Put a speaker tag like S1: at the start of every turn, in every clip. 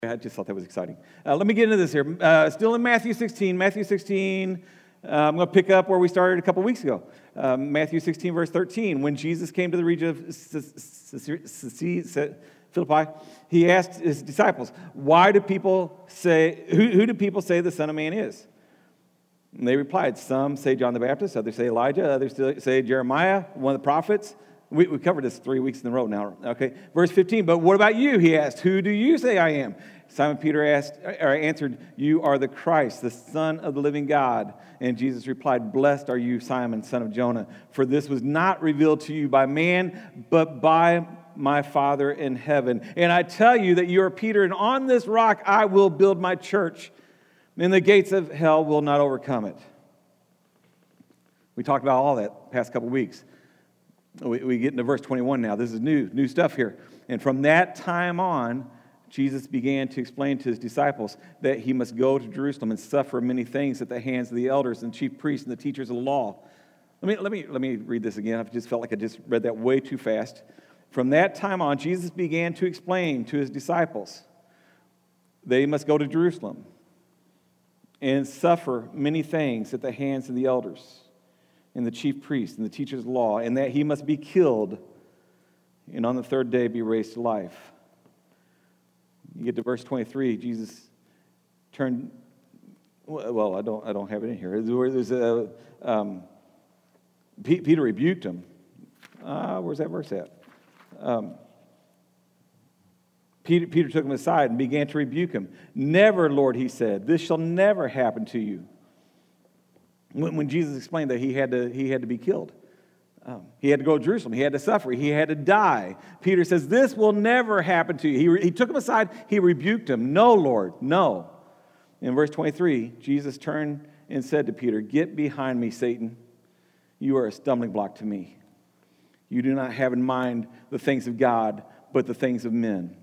S1: I just thought that was exciting. Let me get into this here. Still in Matthew 16. Matthew 16, I'm going to pick up where we started a couple weeks ago. Matthew 16, verse 13. When Jesus came to the region of Philippi, he asked his disciples, "Why do people say, who do people say the Son of Man is?" And they replied, "Some say John the Baptist, others say Elijah, others say Jeremiah, one of the prophets." We covered this 3 weeks in a row now. Okay, verse 15. "But what about you?" he asked. "Who do you say I am?" Simon Peter answered, "You are the Christ, the Son of the living God." And Jesus replied, "Blessed are you, Simon, son of Jonah, for this was not revealed to you by man, but by my Father in heaven. And I tell you that you are Peter, and on this rock I will build my church, and the gates of hell will not overcome it." We talked about all that past couple weeks. We get into verse 21 now. This is new stuff here. "And from that time on, Jesus began to explain to his disciples that he must go to Jerusalem and suffer many things at the hands of the elders and chief priests and the teachers of the law." Let me read this again. I just felt like I just read that way too fast. "From that time on, Jesus began to explain to his disciples that he must go to Jerusalem and suffer many things at the hands of the elders and the chief priests and the teachers of the law, and that he must be killed and on the third day be raised to life." You get to verse 23, Jesus turned, well, I don't have it in here. Peter rebuked him. Where's that verse at? Peter took him aside and began to rebuke him. "Never, Lord," he said, "this shall never happen to you." When Jesus explained that he had to be killed. He had to go to Jerusalem. He had to suffer. He had to die. Peter says, "This will never happen to you." He took him aside. He rebuked him. "No, Lord, no." In verse 23, Jesus turned and said to Peter, "Get behind me, Satan. You are a stumbling block to me. You do not have in mind the things of God, but the things of men."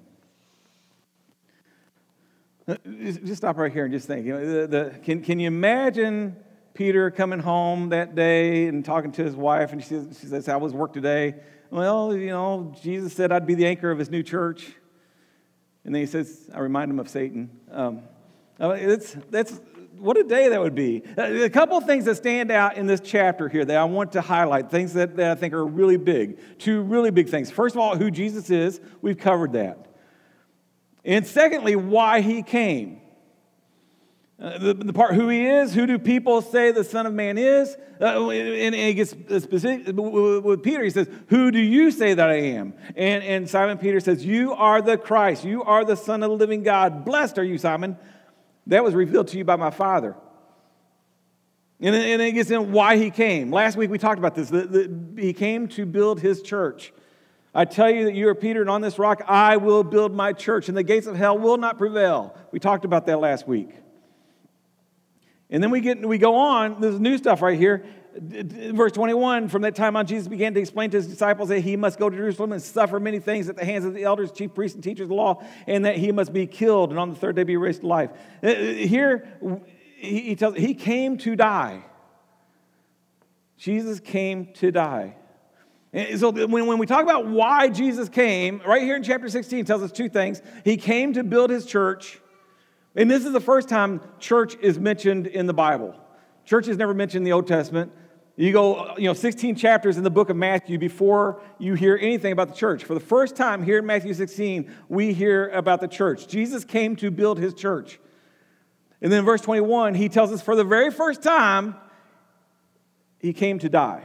S1: Just stop right here and just think. Can you imagine Peter coming home that day and talking to his wife, and she says, "How was work today?" "Well, Jesus said I'd be the anchor of his new church." And then he says, I remind him of Satan. That's what a day that would be. A couple of things that stand out in this chapter here that I want to highlight, things that I think are really big. Two really big things. First of all, who Jesus is. We've covered that. And secondly, why he came. The part who he is, who do people say the Son of Man is? And he gets specific with Peter. He says, "Who do you say that I am?" And Simon Peter says, "You are the Christ. You are the Son of the living God. Blessed are you, Simon. That was revealed to you by my Father." And it gets in why he came. Last week we talked about this. He came to build his church. "I tell you that you are Peter, and on this rock I will build my church, and the gates of hell will not prevail." We talked about that last week. And then we go on, there's new stuff right here. Verse 21, "From that time on, Jesus began to explain to his disciples that he must go to Jerusalem and suffer many things at the hands of the elders, chief priests, and teachers of the law, and that he must be killed and on the third day be raised to life." Here, he tells, he came to die. Jesus came to die. And so when we talk about why Jesus came, right here in chapter 16 tells us two things. He came to build his church. And this is the first time church is mentioned in the Bible. Church is never mentioned in the Old Testament. You go, 16 chapters in the book of Matthew before you hear anything about the church. For the first time here in Matthew 16, we hear about the church. Jesus came to build his church. And then in verse 21, he tells us for the very first time, he came to die.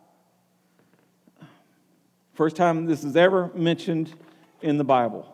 S1: First time this is ever mentioned in the Bible.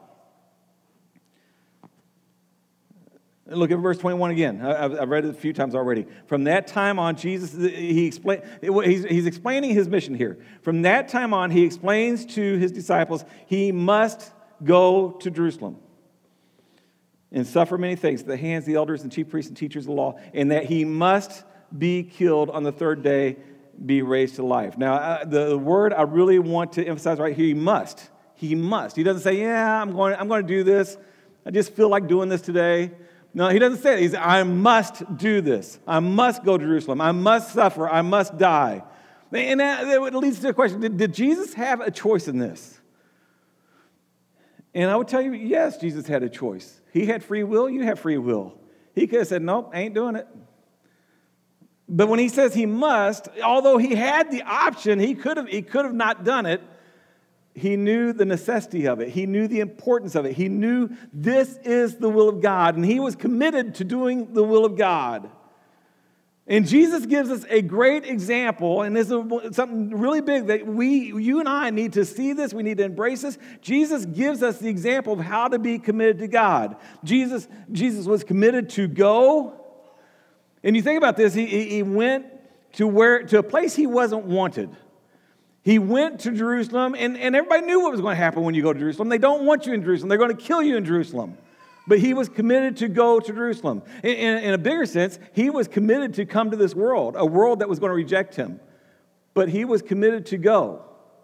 S1: Look at verse 21 again. I've read it a few times already. "From that time on, Jesus, he's explaining his mission here. From that time on, he explains to his disciples, he must go to Jerusalem and suffer many things at the hands of the elders and chief priests and teachers of the law, and that he must be killed on the third day, be raised to life." Now, the word I really want to emphasize right here, he must. He must. He doesn't say, "Yeah, I'm going to do this. I just feel like doing this today." No, he doesn't say it. He says, "I must do this. I must go to Jerusalem. I must suffer. I must die." And that leads to a question. Did Jesus have a choice in this? And I would tell you, yes, Jesus had a choice. He had free will, you have free will. He could have said, nope, ain't doing it. But when he says he must, although he had the option, he could have not done it. He knew the necessity of it. He knew the importance of it. He knew this is the will of God, and he was committed to doing the will of God. And Jesus gives us a great example, and this is something really big that you and I need to see this. We need to embrace this. Jesus gives us the example of how to be committed to God. Jesus was committed to go. And you think about this, he went to a place he wasn't wanted. He went to Jerusalem, and everybody knew what was going to happen when you go to Jerusalem. They don't want you in Jerusalem. They're going to kill you in Jerusalem. But he was committed to go to Jerusalem. In a bigger sense, he was committed to come to this world, a world that was going to reject him. But he was committed to go.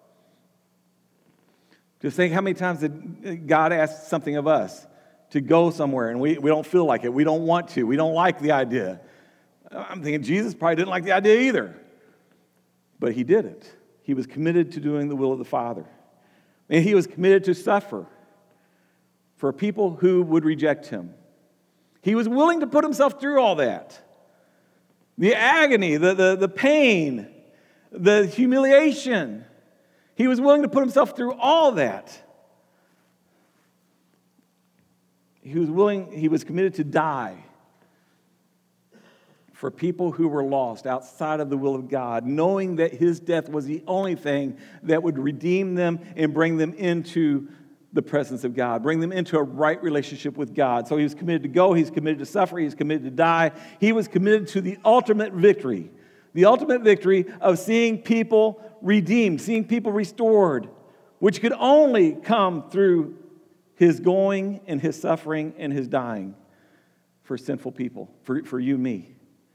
S1: Just think how many times did God ask something of us to go somewhere, and we don't feel like it. We don't want to. We don't like the idea. I'm thinking Jesus probably didn't like the idea either. But he did it. He was committed to doing the will of the Father. And he was committed to suffer for people who would reject him. He was willing to put himself through all that. The agony, the pain, the humiliation. He was willing to put himself through all that. He was committed to die for people who were lost outside of the will of God, knowing that his death was the only thing that would redeem them and bring them into the presence of God, bring them into a right relationship with God. So he was committed to go, he's committed to suffer, he's committed to die. He was committed to the ultimate victory of seeing people redeemed, seeing people restored, which could only come through his going and his suffering and his dying for sinful people, for you and me.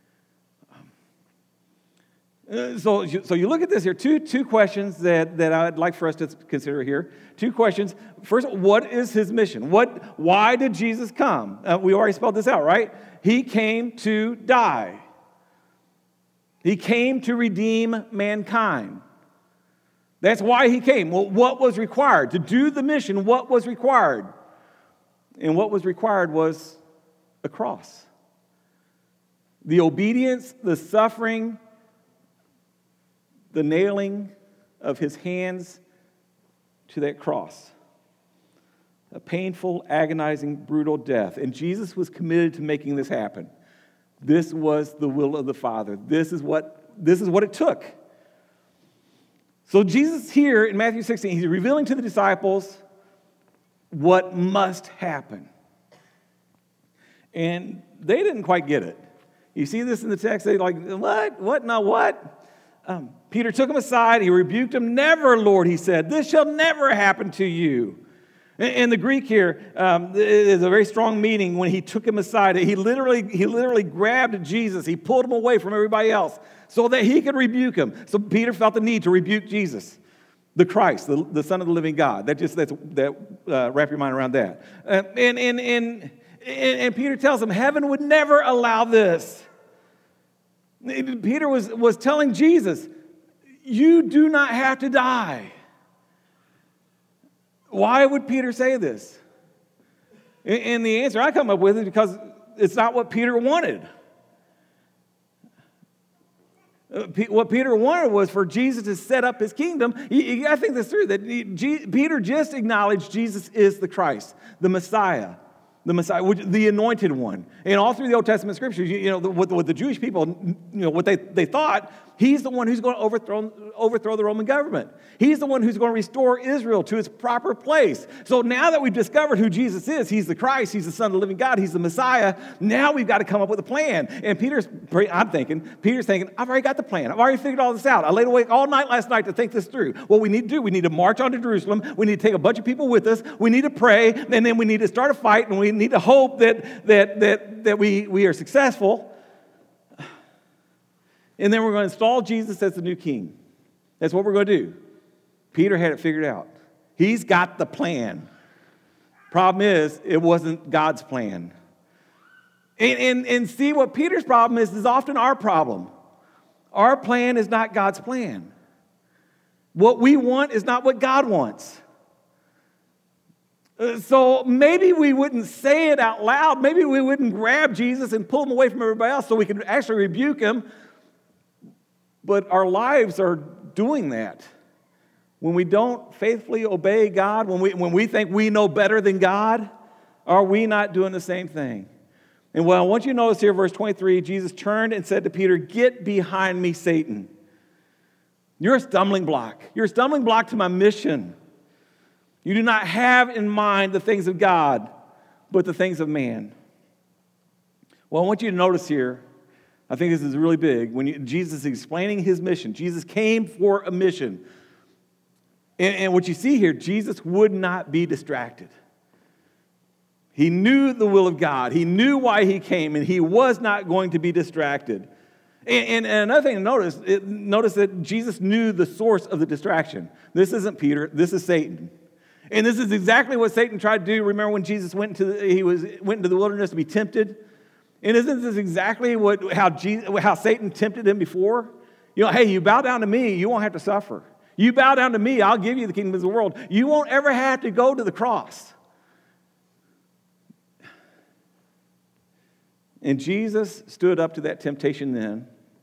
S1: So you look at this here, two questions that I'd like for us to consider here. Two questions. First, what is his mission? Why did Jesus come? We already spelled this out, right? He came to die. He came to redeem mankind. That's why he came. Well, what was required? To do the mission, what was required? And what was required was a cross. The obedience, the suffering, the nailing of his hands to that cross. A painful, agonizing, brutal death. And Jesus was committed to making this happen. This was the will of the Father. This is what it took. So Jesus here in Matthew 16, he's revealing to the disciples what must happen. And they didn't quite get it. You see this in the text, they're like, what? What? Now what? Peter took him aside. He rebuked him. Never, Lord, he said, this shall never happen to you. In the Greek here, is a very strong meaning when he took him aside. He literally grabbed Jesus. He pulled him away from everybody else so that he could rebuke him. So Peter felt the need to rebuke Jesus, the Christ, the Son of the living God. Wrap your mind around that. And Peter tells him, heaven would never allow this. Peter was telling Jesus, you do not have to die. Why would Peter say this? And the answer I come up with is because it's not what Peter wanted. What Peter wanted was for Jesus to set up his kingdom. You got to think this through, that Peter just acknowledged Jesus is the Christ, the Messiah, the anointed one. And all through the Old Testament scriptures, what the Jewish people, what they thought, he's the one who's going to overthrow the Roman government. He's the one who's going to restore Israel to its proper place. So now that we've discovered who Jesus is, he's the Christ, he's the Son of the living God, he's the Messiah, now we've got to come up with a plan. And Peter's thinking, I've already got the plan. I've already figured all this out. I laid awake all night last night to think this through. What we need to do, we need to march on to Jerusalem. We need to take a bunch of people with us. We need to pray, and then we need to start a fight, and we need to hope that we are successful. And then we're going to install Jesus as the new king. That's what we're going to do. Peter had it figured out. He's got the plan. Problem is, it wasn't God's plan. And see, what Peter's problem is often our problem. Our plan is not God's plan. What we want is not what God wants. So maybe we wouldn't say it out loud. Maybe we wouldn't grab Jesus and pull him away from everybody else so we could actually rebuke him. But our lives are doing that. When we don't faithfully obey God, when we think we know better than God, are we not doing the same thing? And what I want you to notice here, verse 23, Jesus turned and said to Peter, "Get behind me, Satan. You're a stumbling block. You're a stumbling block to my mission. You do not have in mind the things of God, but the things of man." Well, I want you to notice here, I think this is really big, when Jesus is explaining his mission. Jesus came for a mission. And what you see here, Jesus would not be distracted. He knew the will of God. He knew why he came, and he was not going to be distracted. And another thing to notice that Jesus knew the source of the distraction. This isn't Peter, this is Satan. And this is exactly what Satan tried to do. Remember when Jesus went into the wilderness to be tempted? And isn't this exactly how Satan tempted him before? Hey, you bow down to me, you won't have to suffer. You bow down to me, I'll give you the kingdom of the world. You won't ever have to go to the cross. And Jesus stood up to that temptation then.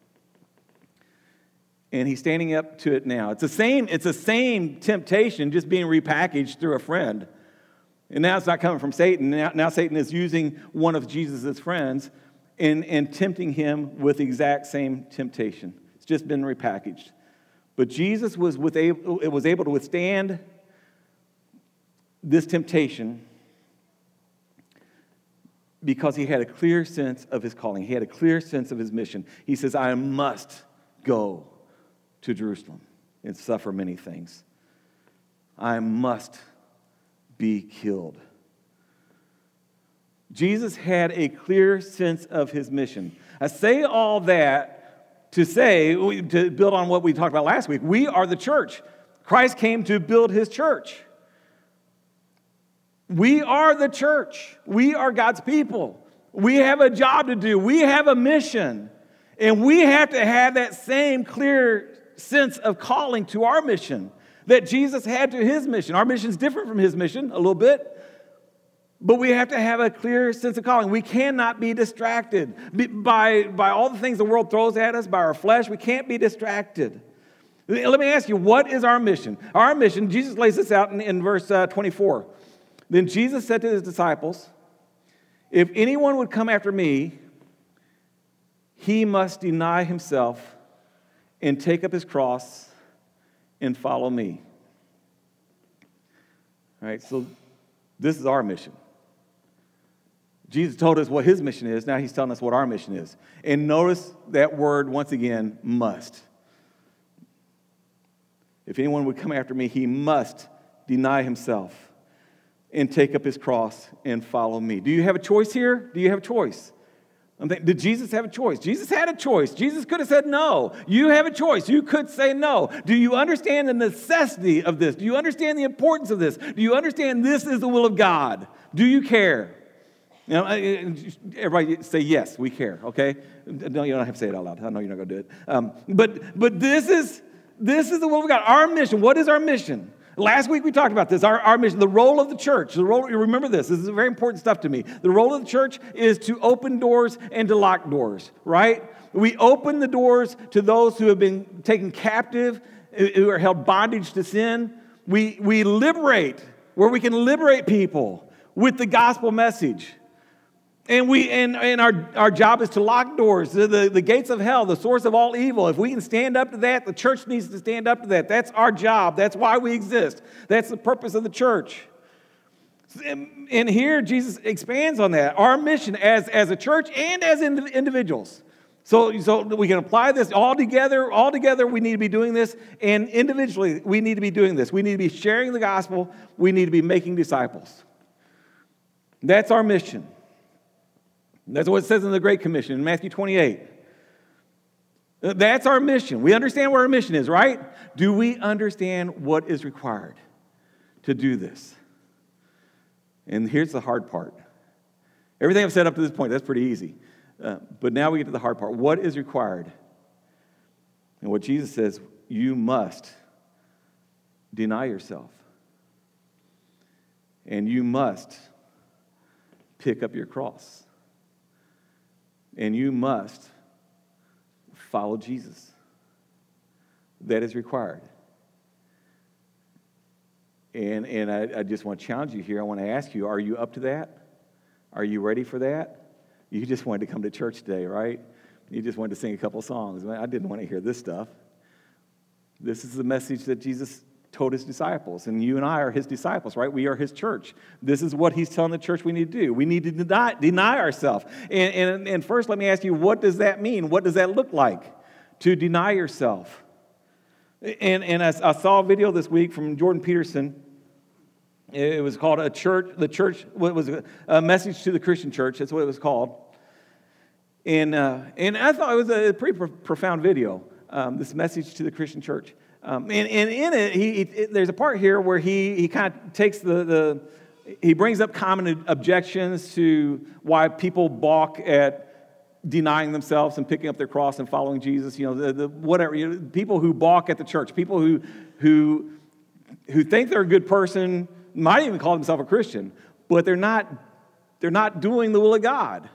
S1: And he's standing up to it now. It's the same temptation, just being repackaged through a friend. And now it's not coming from Satan. Now Satan is using one of Jesus' friends and tempting him with the exact same temptation. It's just been repackaged. But Jesus was able to withstand this temptation because he had a clear sense of his calling. He had a clear sense of his mission. He says, "I must go to Jerusalem and suffer many things. I must be killed." Jesus had a clear sense of his mission. I say all that to build on what we talked about last week. We are the church. Christ came to build his church. We are the church. We are God's people. We have a job to do. We have a mission. And we have to have that same clear sense of calling to our mission that Jesus had to his mission. Our mission is different from his mission a little bit, but we have to have a clear sense of calling. We cannot be distracted by all the things the world throws at us, by our flesh. We can't be distracted. Let me ask you, what is our mission? Our mission, Jesus lays this out in verse 24. Then Jesus said to his disciples, "If anyone would come after me, he must deny himself and take up his cross and follow me." All right, so this is our mission. Jesus told us what his mission is. Now he's telling us what our mission is. And notice that word once again, must. If anyone would come after me, he must deny himself and take up his cross and follow me. Do you have a choice here? Do you have a choice? Did Jesus have a choice? Jesus had a choice. Jesus could have said no. You have a choice. You could say no. Do you understand the necessity of this? Do you understand the importance of this? Do you understand this is the will of God? Do you care? Everybody say yes, we care, okay? No, you don't have to say it out loud. I know you're not going to do it. But this is the will of God. Our mission, what is our mission? Last week we talked about this, our mission, the role of the church. Remember this is very important stuff to me. The role of the church is to open doors and to lock doors, right? We open the doors to those who have been taken captive, who are held bondage to sin. We liberate, where we can liberate people with the gospel message. And our job is to lock doors, the gates of hell, the source of all evil. If we can stand up to that, the church needs to stand up to that. That's our job. That's why we exist. That's the purpose of the church. And here Jesus expands on that. Our mission as a church and as individuals. So we can apply this all together. All together we need to be doing this. And individually we need to be doing this. We need to be sharing the gospel. We need to be making disciples. That's our mission. That's what it says in the Great Commission in Matthew 28. That's our mission. We understand what our mission is, right? Do we understand what is required to do this? And here's the hard part. Everything I've said up to this point, that's pretty easy. But now we get to the hard part. What is required? And what Jesus says, you must deny yourself. And you must pick up your cross. And you must follow Jesus. That is required. And I just want to challenge you here. I want to ask you, are you up to that? Are you ready for that? You just wanted to come to church today, right? You just wanted to sing a couple songs. I didn't want to hear this stuff. This is the message that Jesus told his disciples, and you and I are his disciples, right? We are his church. This is what he's telling the church we need to do. We need to deny ourselves. And first, let me ask you, what does that mean? What does that look like, to deny yourself? And I saw a video this week from Jordan Peterson. It was called the church, what was a message to the Christian church. That's what it was called. And I thought it was a pretty profound video, this message to the Christian church. And in it, there's a part here where he kind of takes he brings up common objections to why people balk at denying themselves and picking up their cross and following Jesus. You know, whatever, people who balk at the church, people who think they're a good person, might even call themselves a Christian, but they're not doing the will of God.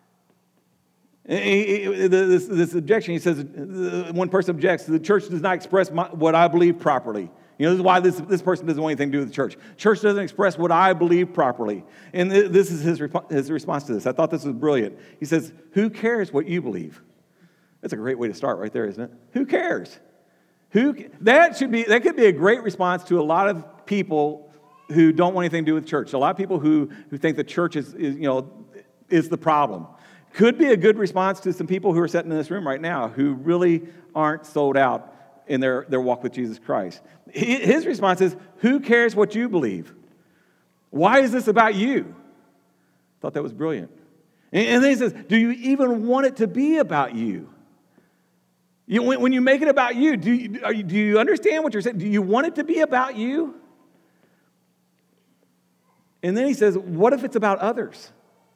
S1: This objection, he says, one person objects, the church does not express what I believe properly. You know, this is why this person doesn't want anything to do with the church. Church doesn't express what I believe properly. And this is his response to this. I thought this was brilliant. He says, who cares what you believe? That's a great way to start right there, isn't it? Who cares? That could be a great response to a lot of people who don't want anything to do with church. A lot of people who think the church is the problem. Could be a good response to some people who are sitting in this room right now who really aren't sold out in their walk with Jesus Christ. His response is, who cares what you believe? Why is this about you? I thought that was brilliant. And then he says, do you even want it to be about you? When you make it about you, do you understand what you're saying? Do you want it to be about you? And then he says, what if it's about others?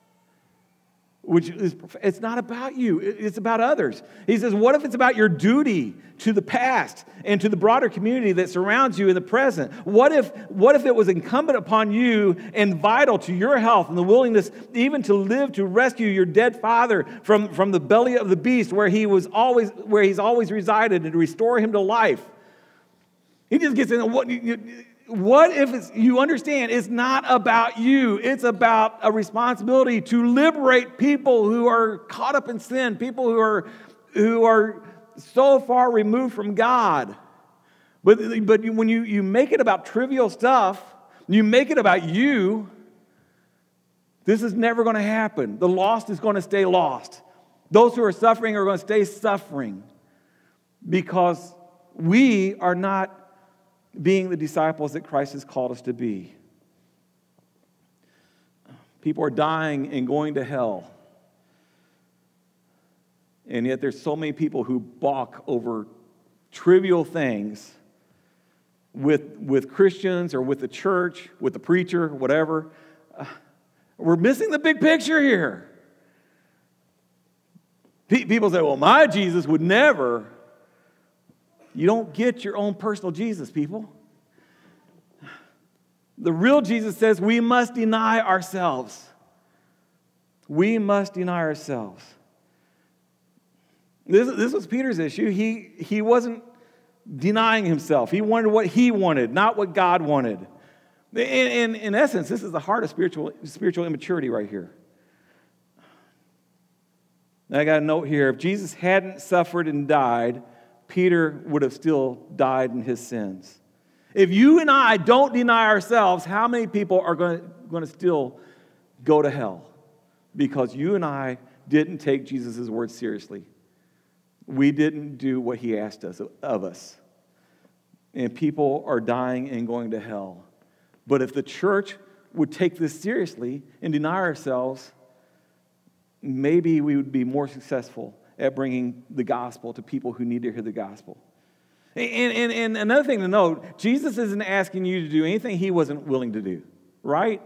S1: It's not about you, it's about others. He says, what if it's about your duty to the past and to the broader community that surrounds you in the present? What if it was incumbent upon you and vital to your health and the willingness even to live to rescue your dead father from the belly of the beast where he's always resided, and to restore him to life? He just gets in. What if you understand it's not about you? It's about a responsibility to liberate people who are caught up in sin, people who are so far removed from God. But when you make it about trivial stuff, you make it about you, this is never going to happen. The lost is going to stay lost. Those who are suffering are going to stay suffering because we are not being the disciples that Christ has called us to be. People are dying and going to hell. And yet there's so many people who balk over trivial things with Christians or with the church, with the preacher, whatever. We're missing the big picture here. People say, well, my Jesus would never. You don't get your own personal Jesus, people. The real Jesus says we must deny ourselves. We must deny ourselves. This was Peter's issue. He wasn't denying himself. He wanted what he wanted, not what God wanted. In essence, this is the heart of spiritual immaturity right here. Now, I got a note here. If Jesus hadn't suffered and died, Peter would have still died in his sins. If you and I don't deny ourselves, how many people are going to still go to hell? Because you and I didn't take Jesus' word seriously. We didn't do what he asked of us. And people are dying and going to hell. But if the church would take this seriously and deny ourselves, maybe we would be more successful at bringing the gospel to people who need to hear the gospel. And another thing to note, Jesus isn't asking you to do anything he wasn't willing to do, right?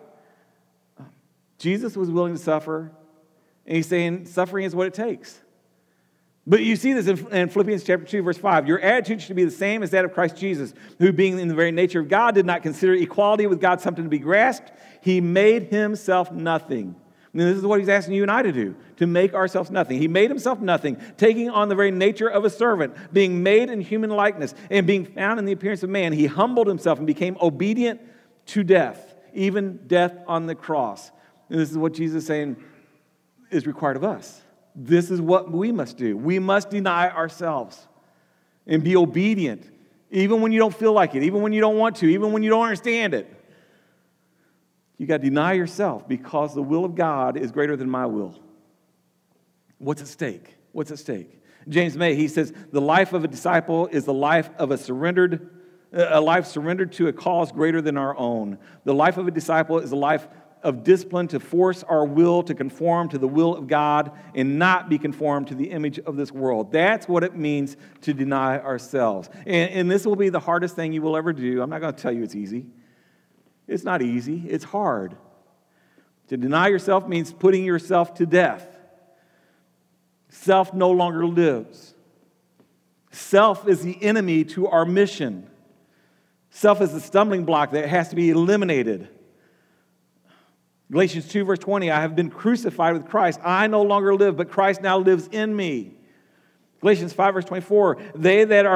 S1: Jesus was willing to suffer, and he's saying suffering is what it takes. But you see this in Philippians chapter 2, verse 5. Your attitude should be the same as that of Christ Jesus, who being in the very nature of God did not consider equality with God something to be grasped. He made himself nothing. And this is what he's asking you and I to do, to make ourselves nothing. He made himself nothing, taking on the very nature of a servant, being made in human likeness, and being found in the appearance of man. He humbled himself and became obedient to death, even death on the cross. And this is what Jesus is saying is required of us. This is what we must do. We must deny ourselves and be obedient, even when you don't feel like it, even when you don't want to, even when you don't understand it. You got to deny yourself because the will of God is greater than my will. What's at stake? What's at stake? James May, he says, the life of a disciple is the life of a life surrendered to a cause greater than our own. The life of a disciple is a life of discipline to force our will to conform to the will of God and not be conformed to the image of this world. That's what it means to deny ourselves. And this will be the hardest thing you will ever do. I'm not going to tell you it's easy. It's not easy. It's hard. To deny yourself means putting yourself to death. Self no longer lives. Self is the enemy to our mission. Self is the stumbling block that has to be eliminated. Galatians 2, verse 20, I have been crucified with Christ. I no longer live, but Christ now lives in me. Galatians 5, verse 24, they that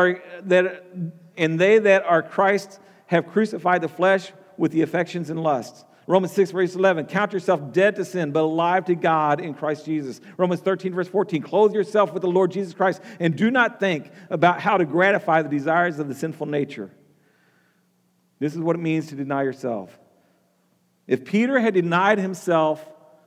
S1: are Christ have crucified the flesh with the affections and lusts. Romans 6, verse 11, count yourself dead to sin, but alive to God in Christ Jesus. Romans 13, verse 14, clothe yourself with the Lord Jesus Christ, and do not think about how to gratify the desires of the sinful nature. This is what it means to deny yourself. If Peter had denied himself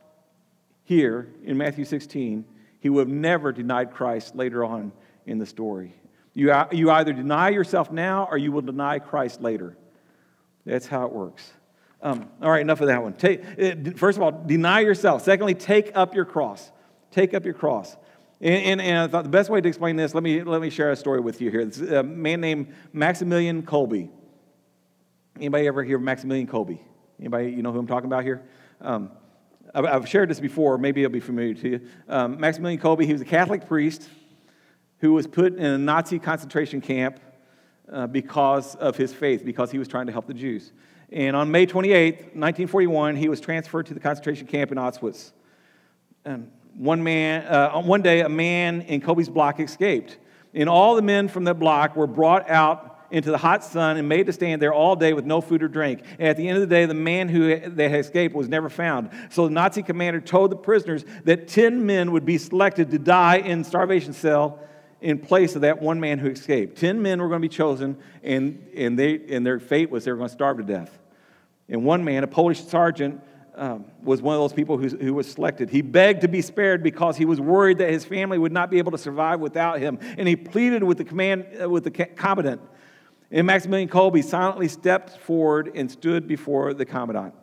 S1: here in Matthew 16, he would have never denied Christ later on in the story. You either deny yourself now or you will deny Christ later. That's how it works. All right, enough of that one. First of all, deny yourself. Secondly, take up your cross. Take up your cross. And I thought the best way to explain this, let me share a story with you here. It's a man named Maximilian Kolbe. Anybody ever hear of Maximilian Kolbe? Anybody, you know who I'm talking about here? I've shared this before. Maybe it'll be familiar to you. Maximilian Kolbe, he was a Catholic priest who was put in a Nazi concentration camp because of his faith, because he was trying to help the Jews. And on May 28th, 1941, he was transferred to the concentration camp in Auschwitz. And one day, a man in Kolbe's block escaped. And all the men from that block were brought out into the hot sun and made to stand there all day with no food or drink. And at the end of the day, the man that had escaped was never found. So the Nazi commander told the prisoners that 10 men would be selected to die in starvation cell in place of that one man who escaped. 10 men were going to be chosen, and their fate was they were going to starve to death. And one man, a Polish sergeant, was one of those people who was selected. He begged to be spared because he was worried that his family would not be able to survive without him. And he pleaded with the commandant. And Maximilian Kolbe silently stepped forward and stood before the commandant.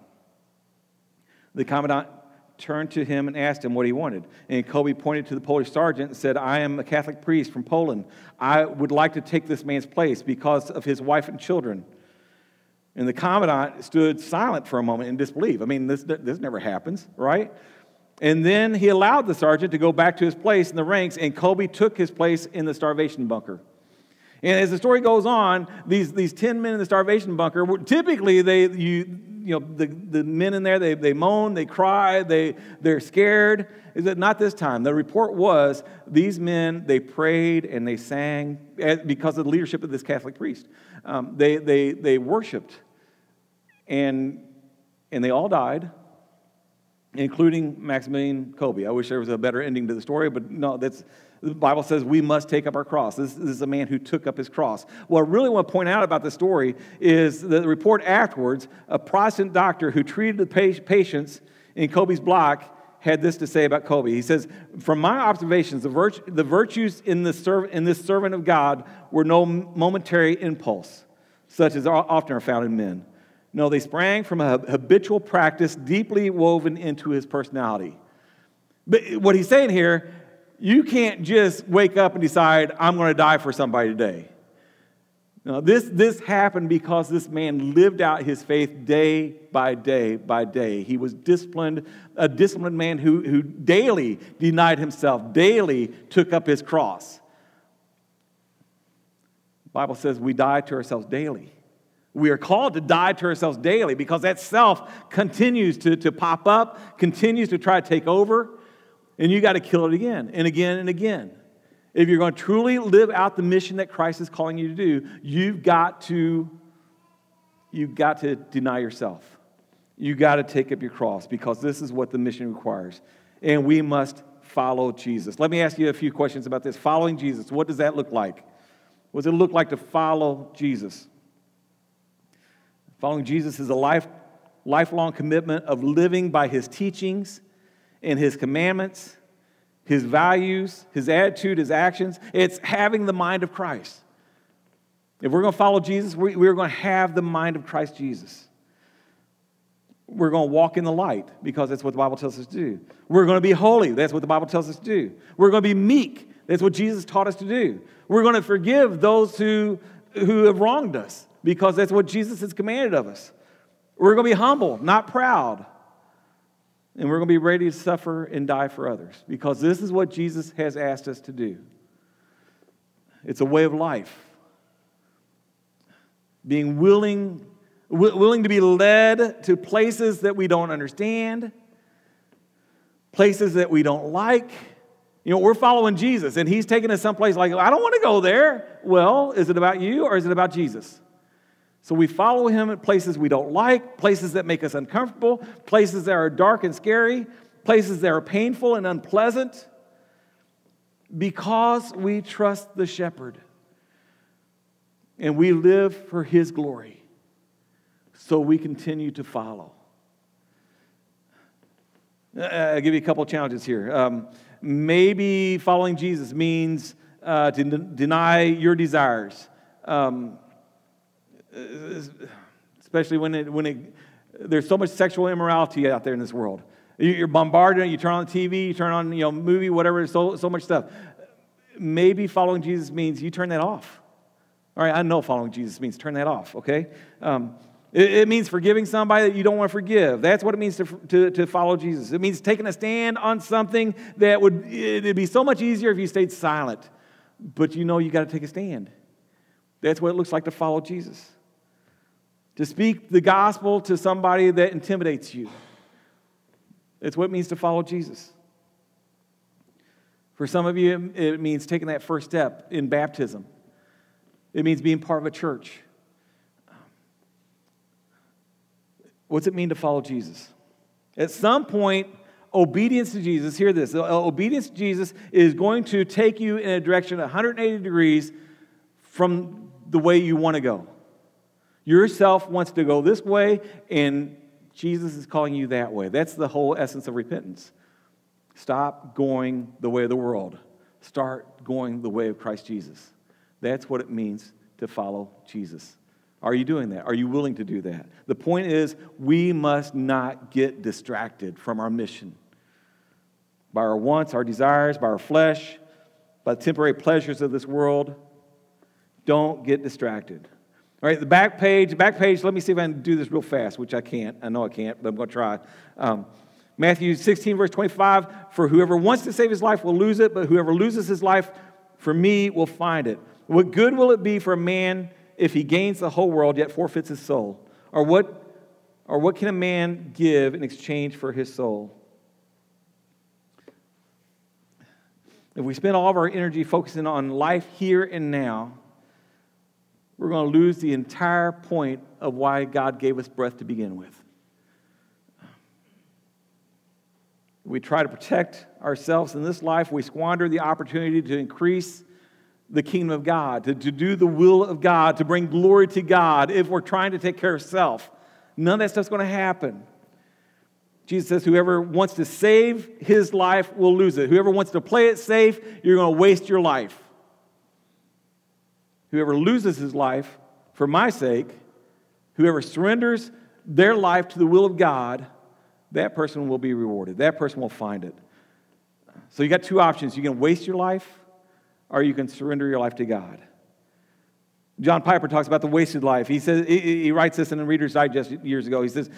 S1: The commandant turned to him and asked him what he wanted. And Kolbe pointed to the Polish sergeant and said, I am a Catholic priest from Poland. I would like to take this man's place because of his wife and children. And the commandant stood silent for a moment in disbelief. I mean, this never happens, right? And then he allowed the sergeant to go back to his place in the ranks, and Kolbe took his place in the starvation bunker. And as the story goes on, these 10 men in the starvation bunker, typically the men in there, they moan, they cry, they're scared. Is it not this time? The report was these men, they prayed and they sang because of the leadership of this Catholic priest. They worshiped, and they all died, including Maximilian Kolbe. I wish there was a better ending to the story, but no, the Bible says we must take up our cross. This is a man who took up his cross. What I really want to point out about the story is the report afterwards, a Protestant doctor who treated the patients in Kolbe's block had this to say about Kolbe. He says, from my observations, the virtues in this servant of God were no momentary impulse, such as often are found in men. No, they sprang from a habitual practice deeply woven into his personality. But what he's saying here, you can't just wake up and decide, I'm going to die for somebody today. Now, this happened because this man lived out his faith day by day by day. He was disciplined, a disciplined man who daily denied himself, daily took up his cross. The Bible says we die to ourselves daily. We are called to die to ourselves daily because that self continues to pop up, continues to try to take over, and you got to kill it again and again and again. If you're going to truly live out the mission that Christ is calling you to do, you've got to deny yourself. You've got to take up your cross because this is what the mission requires. And we must follow Jesus. Let me ask you a few questions about this. Following Jesus, what does that look like? What does it look like to follow Jesus? Following Jesus is a lifelong commitment of living by his teachings and his commandments, his values, his attitude, his actions. It's having the mind of Christ. If we're going to follow Jesus, we're going to have the mind of Christ Jesus. We're going to walk in the light because that's what the Bible tells us to do. We're going to be holy. That's what the Bible tells us to do. We're going to be meek. That's what Jesus taught us to do. We're going to forgive those who have wronged us because that's what Jesus has commanded of us. We're going to be humble, not proud. And we're going to be ready to suffer and die for others because this is what Jesus has asked us to do. It's a way of life. Being willing to be led to places that we don't understand, places that we don't like. You know, we're following Jesus, and he's taking us someplace like, I don't want to go there. Well, is it about you or is it about Jesus? So we follow him at places we don't like, places that make us uncomfortable, places that are dark and scary, places that are painful and unpleasant, because we trust the shepherd. And we live for his glory. So we continue to follow. I'll give you a couple of challenges here. Maybe following Jesus means to deny your desires. Especially when there's so much sexual immorality out there in this world. You're bombarded, you turn on the TV, you turn on movie, whatever, so much stuff. Maybe following Jesus means you turn that off. All right, I know following Jesus means turn that off, okay? It means forgiving somebody that you don't want to forgive. That's what it means to follow Jesus. It means taking a stand on something that it'd be so much easier if you stayed silent. But you got to take a stand. That's what it looks like to follow Jesus. To speak the gospel to somebody that intimidates you. It's what it means to follow Jesus. For some of you, it means taking that first step in baptism. It means being part of a church. What's it mean to follow Jesus? At some point, obedience to Jesus, hear this, obedience to Jesus is going to take you in a direction 180 degrees from the way you want to go. Yourself wants to go this way, and Jesus is calling you that way. That's the whole essence of repentance. Stop going the way of the world. Start going the way of Christ Jesus. That's what it means to follow Jesus. Are you doing that? Are you willing to do that? The point is, we must not get distracted from our mission. By our wants, our desires, by our flesh, by the temporary pleasures of this world. Don't get distracted. All right, the back page, let me see if I can do this real fast, which I can't. I know I can't, but I'm going to try. Matthew 16, verse 25, for whoever wants to save his life will lose it, but whoever loses his life for me will find it. What good will it be for a man if he gains the whole world yet forfeits his soul? Or what can a man give in exchange for his soul? If we spend all of our energy focusing on life here and now, we're going to lose the entire point of why God gave us breath to begin with. We try to protect ourselves in this life. We squander the opportunity to increase the kingdom of God, to do the will of God, to bring glory to God if we're trying to take care of self. None of that stuff's going to happen. Jesus says, whoever wants to save his life will lose it. Whoever wants to play it safe, you're going to waste your life. Whoever loses his life for my sake, whoever surrenders their life to the will of God, that person will be rewarded. That person will find it. So you got two options. You can waste your life, or you can surrender your life to God. John Piper talks about the wasted life. He says he writes this in the Reader's Digest years ago. He says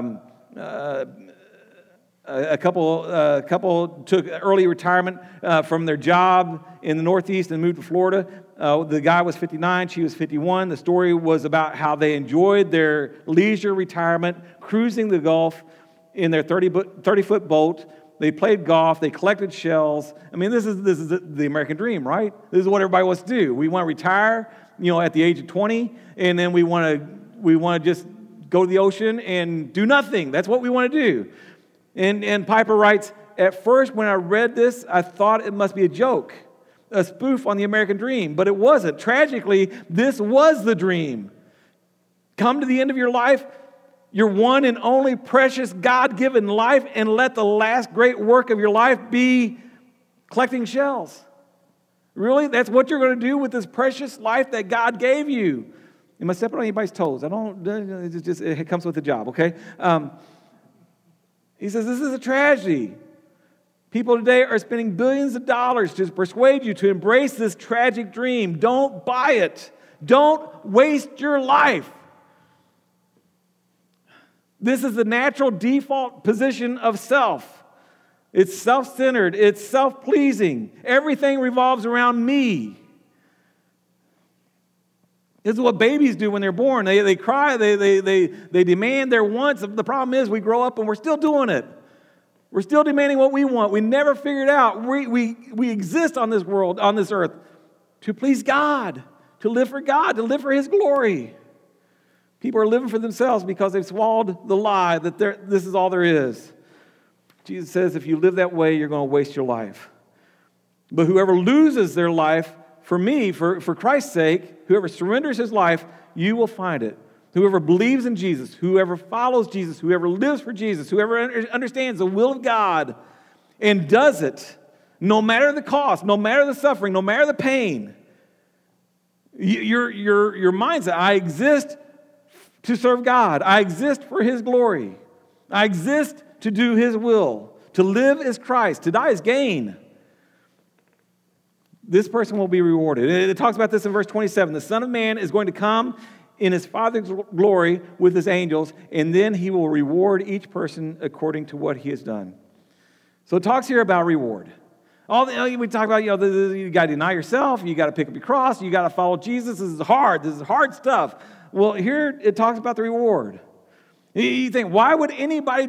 S1: a couple took early retirement from their job in the Northeast and moved to Florida. The guy was 59, she was 51. The story was about how they enjoyed their leisure retirement, cruising the Gulf in their 30-foot boat. They played golf. They collected shells. I mean, this is the American dream, right? This is what everybody wants to do. We want to retire, at the age of 20, and then we want to just go to the ocean and do nothing. That's what we want to do. And Piper writes, at first when I read this, I thought it must be a joke, a spoof on the American dream, but it wasn't. Tragically, this was the dream. Come to the end of your life, your one and only precious God-given life, and let the last great work of your life be collecting shells. Really? That's what you're going to do with this precious life that God gave you? Am I stepping on anybody's toes? It comes with the job, okay? He says, this is a tragedy. People today are spending billions of dollars to persuade you to embrace this tragic dream. Don't buy it. Don't waste your life. This is the natural default position of self. It's self-centered. It's self-pleasing. Everything revolves around me. This is what babies do when they're born. They cry. They demand their wants. The problem is we grow up and we're still doing it. We're still demanding what we want. We never figured out. We exist on this world, on this earth, to please God, to live for God, to live for His glory. People are living for themselves because they've swallowed the lie that this is all there is. Jesus says if you live that way, you're going to waste your life. But whoever loses their life for me, for Christ's sake, whoever surrenders his life, you will find it. Whoever believes in Jesus, whoever follows Jesus, whoever lives for Jesus, whoever understands the will of God and does it, no matter the cost, no matter the suffering, no matter the pain, your mindset, I exist to serve God. I exist for His glory. I exist to do His will. To live is Christ. To die is gain. This person will be rewarded. It talks about this in verse 27. The Son of Man is going to come in His Father's glory with His angels, and then He will reward each person according to what he has done. So it talks here about reward. We talk about, you got to deny yourself, you got to pick up your cross, you got to follow Jesus. This is hard stuff. Well, here it talks about the reward. You think, why would anybody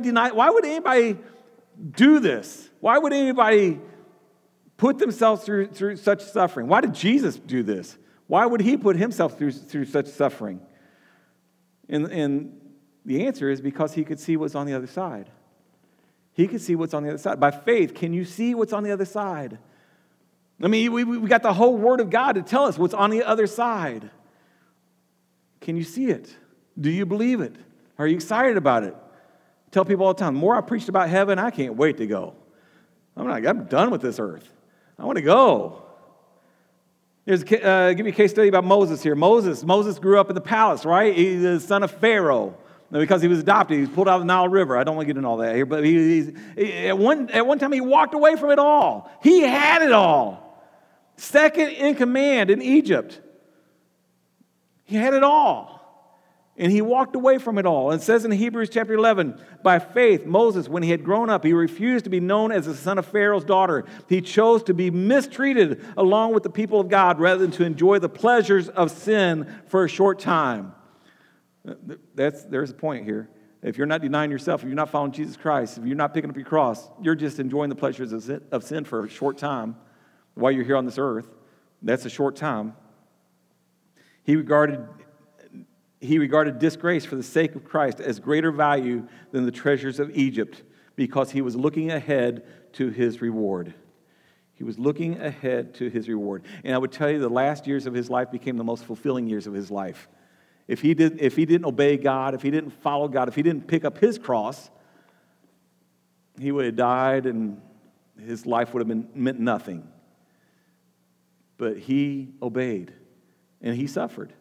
S1: do this? Why would anybody put themselves through such suffering? Why did Jesus do this? Why would He put Himself through such suffering? And the answer is because He could see what's on the other side. He could see what's on the other side. By faith, can you see what's on the other side? I mean, we got the whole Word of God to tell us what's on the other side. Can you see it? Do you believe it? Are you excited about it? I tell people all the time, the more I preached about heaven, I can't wait to go. I'm done with this earth. I want to go. Give you a case study about Moses here. Moses grew up in the palace, right? He's the son of Pharaoh. Because he was adopted, he was pulled out of the Nile River. I don't want to get into all that here, but at one time he walked away from it all. He had it all. Second in command in Egypt. He had it all. And he walked away from it all. And it says in Hebrews chapter 11, by faith, Moses, when he had grown up, he refused to be known as the son of Pharaoh's daughter. He chose to be mistreated along with the people of God rather than to enjoy the pleasures of sin for a short time. There's a point here. If you're not denying yourself, if you're not following Jesus Christ, if you're not picking up your cross, you're just enjoying the pleasures of sin for a short time while you're here on this earth. That's a short time. He regarded disgrace for the sake of Christ as greater value than the treasures of Egypt because he was looking ahead to his reward. He was looking ahead to his reward. And I would tell you the last years of his life became the most fulfilling years of his life. If he didn't obey God, if he didn't follow God, if he didn't pick up his cross, he would have died and his life would have meant nothing. But he obeyed and he suffered.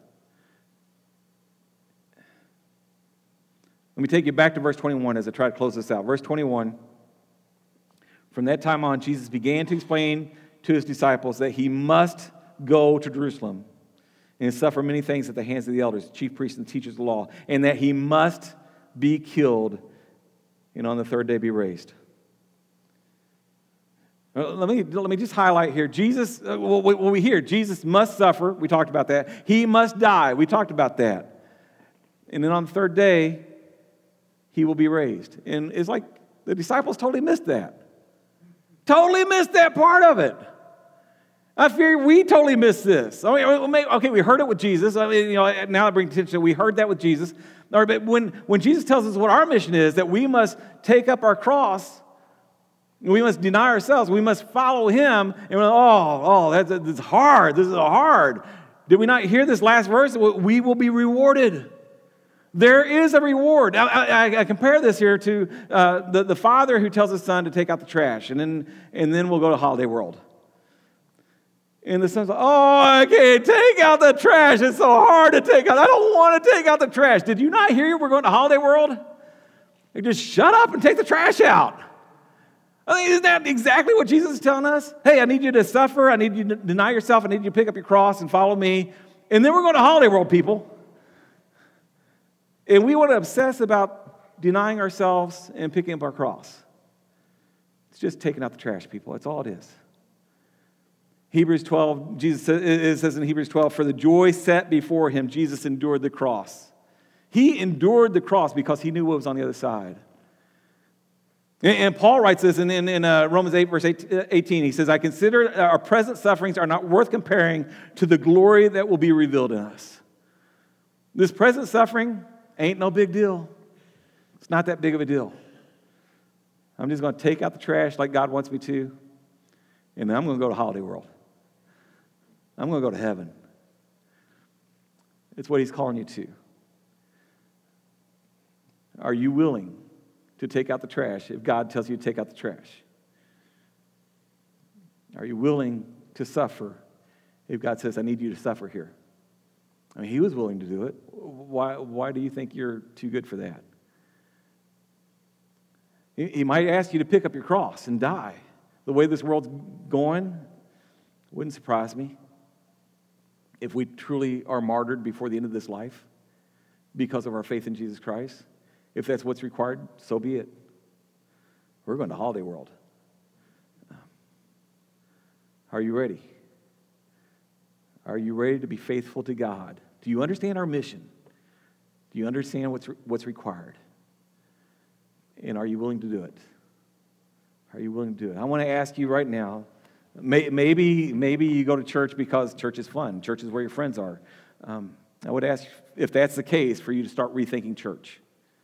S1: Let me take you back to verse 21 as I try to close this out. Verse 21, from that time on, Jesus began to explain to his disciples that he must go to Jerusalem and suffer many things at the hands of the elders, chief priests, and teachers of the law, and that he must be killed and on the third day be raised. Let me just highlight here. Jesus, what we hear, Jesus must suffer. We talked about that. He must die. We talked about that. And then on the third day, he will be raised. And it's like the disciples totally missed that. Totally missed that part of it. I fear we totally missed this. Okay, we heard it with Jesus. Now I bring attention. We heard that with Jesus. But when Jesus tells us what our mission is, that we must take up our cross, we must deny ourselves, we must follow him, and we're that's hard. This is hard. Did we not hear this last verse? We will be rewarded. There is a reward. I compare this here to the father who tells his son to take out the trash, and then we'll go to Holiday World. And the son's like, I can't take out the trash. It's so hard to take out. I don't want to take out the trash. Did you not hear we're going to Holiday World? Like, just shut up and take the trash out. Isn't that exactly what Jesus is telling us? Hey, I need you to suffer. I need you to deny yourself. I need you to pick up your cross and follow me. And then we're going to Holiday World, people. And we want to obsess about denying ourselves and picking up our cross. It's just taking out the trash, people. That's all it is. Hebrews 12, it says in Hebrews 12, for the joy set before him, Jesus endured the cross. He endured the cross because he knew what was on the other side. And Paul writes this in Romans 8, verse 18. He says, I consider our present sufferings are not worth comparing to the glory that will be revealed in us. This present suffering ain't no big deal. It's not that big of a deal. I'm just going to take out the trash like God wants me to, and then I'm going to go to Holiday World. I'm going to go to heaven. It's what he's calling you to. Are you willing to take out the trash if God tells you to take out the trash? Are you willing to suffer if God says, I need you to suffer here? I mean, he was willing to do it. Why do you think you're too good for that? He might ask you to pick up your cross and die. The way this world's going, wouldn't surprise me if we truly are martyred before the end of this life because of our faith in Jesus Christ. If that's what's required, so be it. We're going to Holiday World. Are you ready? Are you ready to be faithful to God? Do you understand our mission? Do you understand what's required? And are you willing to do it? Are you willing to do it? I want to ask you right now, maybe you go to church because church is fun. Church is where your friends are. I would ask, if that's the case, for you to start rethinking church.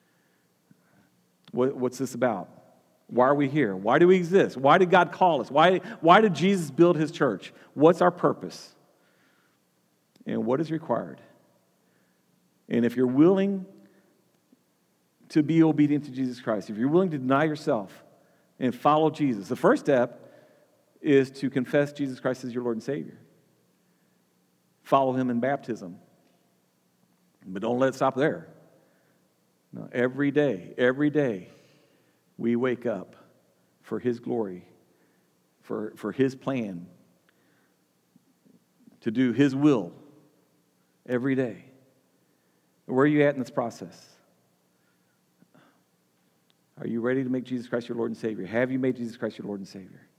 S1: What's this about? Why are we here? Why do we exist? Why did God call us? Why did Jesus build his church? What's our purpose? And what is required? And if you're willing to be obedient to Jesus Christ, if you're willing to deny yourself and follow Jesus, the first step is to confess Jesus Christ as your Lord and Savior. Follow him in baptism. But don't let it stop there. No, every day, we wake up for his glory, for his plan, to do his will every day. Where are you at in this process? Are you ready to make Jesus Christ your Lord and Savior? Have you made Jesus Christ your Lord and Savior?